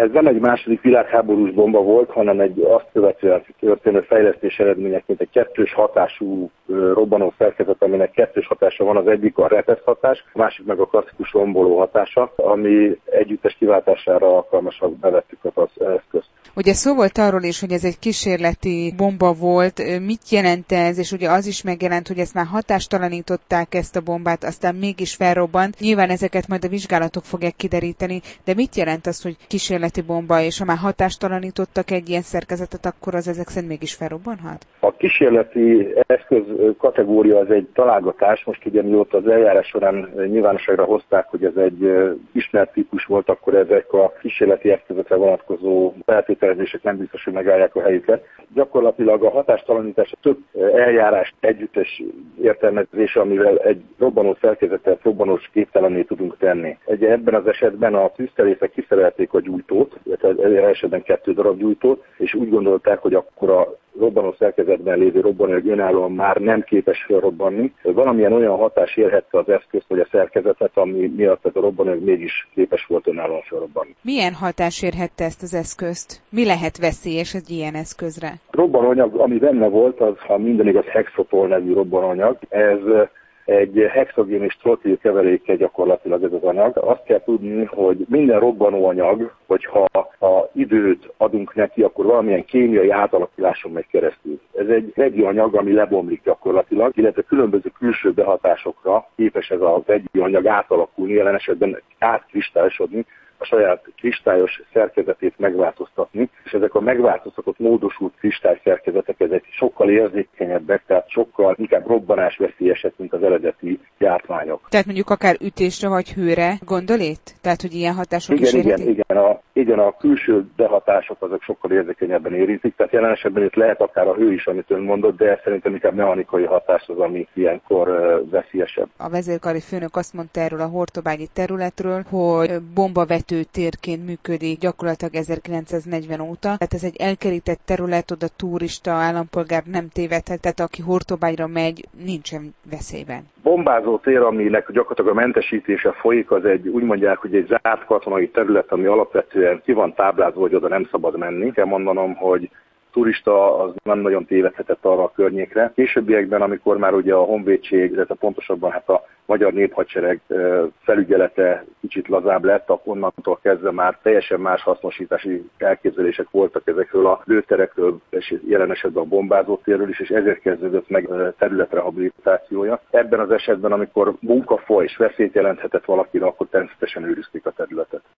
Ez nem egy második világháborús bomba volt, hanem egy azt követően történő fejlesztés eredményeként egy kettős hatású robbanó szerkezet, aminek kettős hatása van, az egyik a repesz hatás, a másik meg a klasszikus romboló hatása, ami együttes kiváltására alkalmasak, bevettük az eszközt. Ugye szó volt arról is, hogy ez egy kísérleti bomba volt. Mit jelent ez? És ugye az is megjelent, hogy ezt már hatástalanították, ezt a bombát, aztán mégis felrobbant. Nyilván ezeket majd a vizsgálatok fogják kideríteni, de mit jelent az, hogy kísérleti bomba, és ha már hatástalanítottak egy ilyen szerkezetet, akkor az ezek szerint mégis felrobbanhat? A kísérleti eszköz kategória az egy találgatás. Most ugye mióta az eljárás során nyilvánosságra hozták, hogy ez egy ismert típus volt, akkor ezek a kísérleti eszközökre vonatkozó feltételezések nem biztos, hogy megállják a helyüket. Gyakorlatilag a hatástalanítás több eljárás együttes értelmezése, amivel egy robbanó szerkezetet robbanós képtelenné tudunk tenni. Ebben az esetben a tűzterészek kiszerelték a gyújtót, illetve esetben 2 darab gyújtót, és úgy gondolták, hogy akkor a robbanó szerkezetben lévő robbanóanyag önállóan már nem képes felrobbanni. Valamilyen olyan hatás érhette az eszközt vagy a szerkezetet, ami miatt ez a robbanóanyag mégis képes volt önállóan felrobbanni. Milyen hatás érhette ezt az eszközt? Mi lehet veszélyes egy ilyen eszközre? Robbanóanyag, ami benne volt, az, ha minden igaz, hexotol nevű robbanóanyag. Ez egy hexogén és trotil keveréke gyakorlatilag ez az anyag. Azt kell tudni, hogy minden robbanóanyag, hogyha időt adunk neki, akkor valamilyen kémiai átalakuláson megy keresztül. Ez egy vegyi anyag, ami lebomlik gyakorlatilag, illetve különböző külső behatásokra képes ez a vegyi anyag átalakulni, jelen esetben átkristályosodni, a saját kristályos szerkezetét megváltoztatni, és ezek a megváltoztatott, módosult kristályszerkezetek, ezek sokkal érzékenyebbek, tehát sokkal inkább robbanásveszélyesek, mint az eredeti gyártmányok. Tehát mondjuk akár ütésre vagy hőre gondol itt? Tehát, hogy ilyen hatások is érhetik? Igen, a külső behatások azok sokkal érzékenyebben érintik, tehát jelen esetben itt lehet akár a hő is, amit ön mondott, de szerintem inkább mechanikai hatás az, ami ilyenkor veszélyesebb. A vezérkari főnök azt mondta erről a hortobágyi területről, hogy bombavető térként működik gyakorlatilag 1940 óta. Tehát ez egy elkerített terület, oda turista, állampolgár nem tévedhet, tehát aki Hortobágyra megy, nincsen veszélyben. Bombázó tér, aminek gyakorlatilag a mentesítése folyik, az egy, úgy mondják, hogy egy zárt katonai terület, ami alapvetően ki van táblázva, hogy oda nem szabad menni. Kell mondanom, hogy turista az nem nagyon tévedhetett arra a környékre. Későbbiekben, amikor már ugye a honvédség, illetve pontosabban hát a magyar néphadsereg felügyelete kicsit lazább lett, akkor onnantól kezdve már teljesen más hasznosítási elképzelések voltak ezekről a lőterekről, és jelen esetben a bombázótérről is, és ezért kezdődött meg területrehabilitációja. Ebben az esetben, amikor munka folyt és veszélyt jelenthetett valakire, akkor természetesen őrizték a területet.